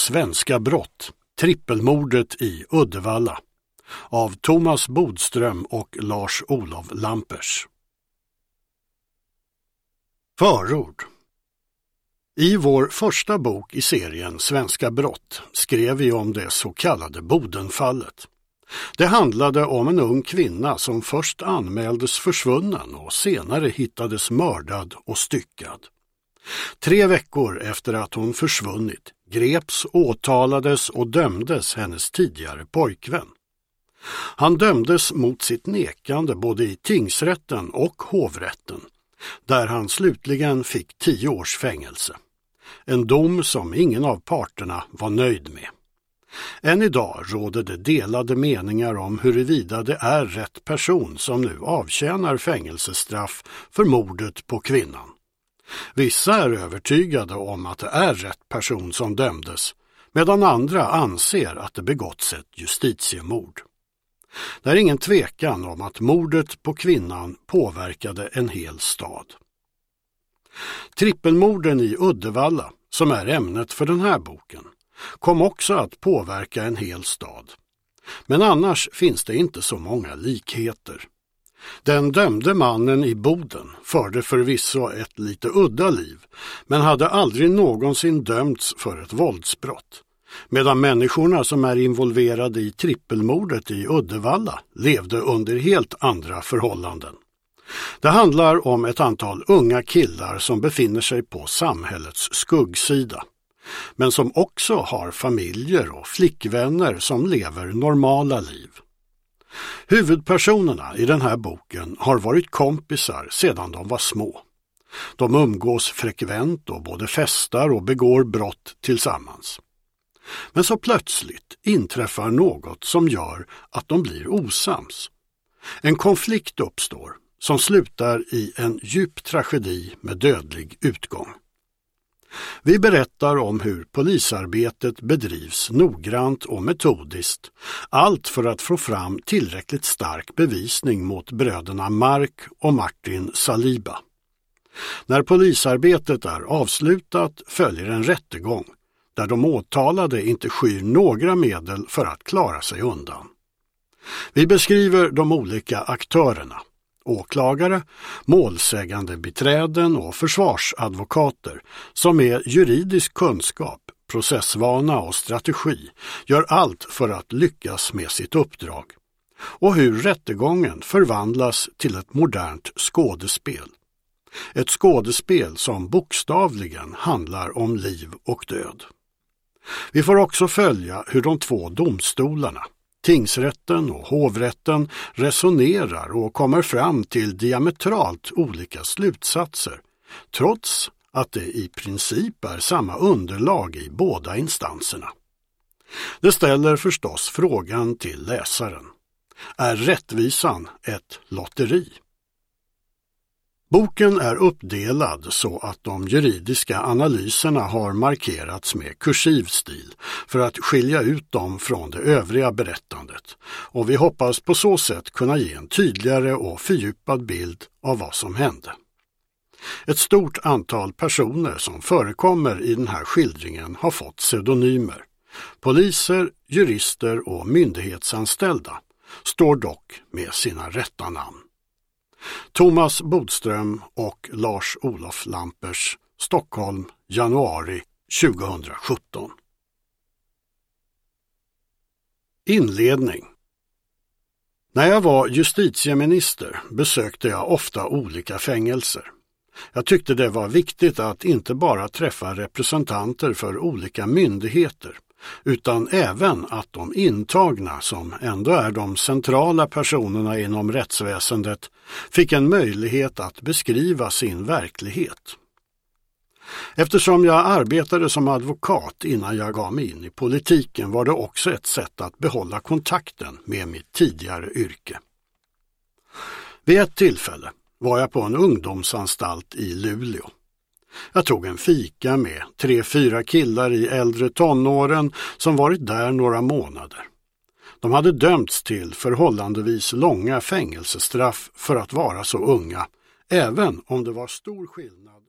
Svenska brott, trippelmordet i Uddevalla av Thomas Bodström och Lars-Olof Lampers. Förord. I vår första bok i serien Svenska brott skrev vi om det så kallade Bodenfallet. Det handlade om en ung kvinna som först anmäldes försvunnen och senare hittades mördad och styckad. 3 veckor efter att hon försvunnit greps, åtalades och dömdes hennes tidigare pojkvän. Han dömdes mot sitt nekande både i tingsrätten och hovrätten, där han slutligen fick 10 års fängelse. En dom som ingen av parterna var nöjd med. Än idag råder det delade meningar om huruvida det är rätt person som nu avtjänar fängelsestraff för mordet på kvinnan. Vissa är övertygade om att det är rätt person som dömdes, medan andra anser att det begåtts ett justitiemord. Det är ingen tvekan om att mordet på kvinnan påverkade en hel stad. Trippelmorden i Uddevalla, som är ämnet för den här boken, kom också att påverka en hel stad. Men annars finns det inte så många likheter. Den dömde mannen i Boden förde förvisso ett lite udda liv, men hade aldrig någonsin dömts för ett våldsbrott. Medan människorna som är involverade i trippelmordet i Uddevalla levde under helt andra förhållanden. Det handlar om ett antal unga killar som befinner sig på samhällets skuggsida, men som också har familjer och flickvänner som lever normala liv. Huvudpersonerna i den här boken har varit kompisar sedan de var små. De umgås frekvent och både festar och begår brott tillsammans. Men så plötsligt inträffar något som gör att de blir osams. En konflikt uppstår som slutar i en djup tragedi med dödlig utgång. Vi berättar om hur polisarbetet bedrivs noggrant och metodiskt, allt för att få fram tillräckligt stark bevisning mot bröderna Mark och Martin Saliba. När polisarbetet är avslutat följer en rättegång, där de åtalade inte skyr några medel för att klara sig undan. Vi beskriver de olika aktörerna, åklagare, målsägande beträden och försvarsadvokater som med juridisk kunskap, processvana och strategi gör allt för att lyckas med sitt uppdrag, och hur rättegången förvandlas till ett modernt skådespel. Ett skådespel som bokstavligen handlar om liv och död. Vi får också följa hur de 2 domstolarna, tingsrätten och hovrätten, resonerar och kommer fram till diametralt olika slutsatser, trots att det i princip är samma underlag i båda instanserna. Det ställer förstås frågan till läsaren: är rättvisan ett lotteri? Boken är uppdelad så att de juridiska analyserna har markerats med kursiv stil för att skilja ut dem från det övriga berättandet, och vi hoppas på så sätt kunna ge en tydligare och fördjupad bild av vad som hände. Ett stort antal personer som förekommer i den här skildringen har fått pseudonymer. Poliser, jurister och myndighetsanställda står dock med sina rätta namn. Thomas Bodström och Lars-Olof Lampers, Stockholm, januari 2017. Inledning. När jag var justitieminister besökte jag ofta olika fängelser. Jag tyckte det var viktigt att inte bara träffa representanter för olika myndigheter, utan även att de intagna, som ändå är de centrala personerna inom rättsväsendet, fick en möjlighet att beskriva sin verklighet. Eftersom jag arbetade som advokat innan jag gav mig in i politiken var det också ett sätt att behålla kontakten med mitt tidigare yrke. Vid ett tillfälle var jag på en ungdomsanstalt i Luleå. Jag tog en fika med 3-4 killar i äldre tonåren som varit där några månader. De hade dömts till förhållandevis långa fängelsestraff för att vara så unga, även om det var stor skillnad.